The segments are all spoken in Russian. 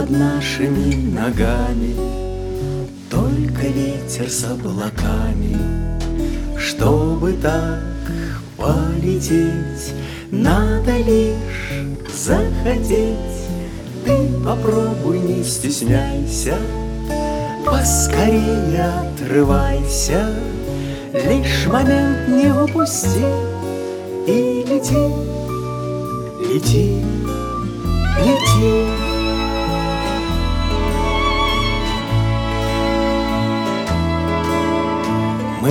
под нашими ногами, только ветер с облаками. Чтобы так полететь, надо лишь захотеть. Ты попробуй, не стесняйся, поскорее отрывайся, лишь момент не упусти и лети, лети, лети. Мы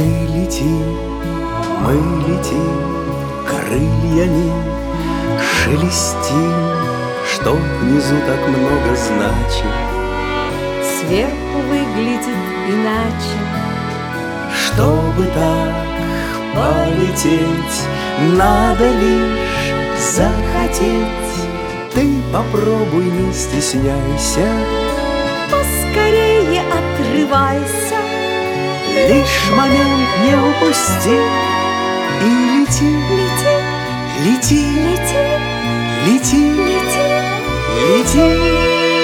летим, крыльями шелестим, что внизу так много значит. Сверху выглядит иначе. Чтобы так полететь, надо лишь захотеть. Ты попробуй, не стесняйся, поскорее отрывайся, лишь момент не упусти и лети, лети, лети, лети, лети, лети.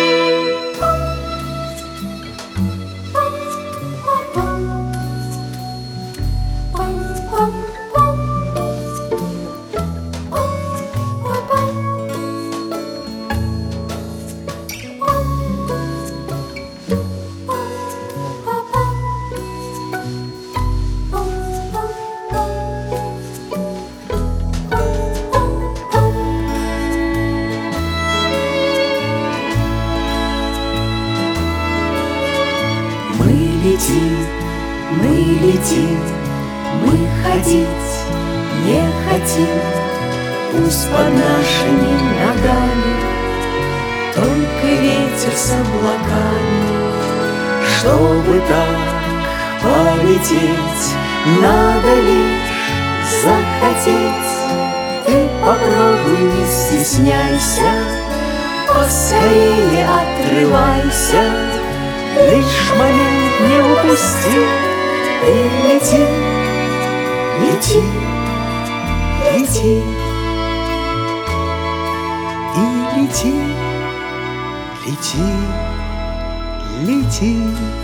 Мы летим, мы ходить не хотим, пусть под нашими ногами только ветер с облаками. Чтобы так полететь, надо лишь захотеть. Ты попробуй, не стесняйся, поскорее отрывайся, лишь момент не упусти и лети, лети, лети, и лети, лети, лети.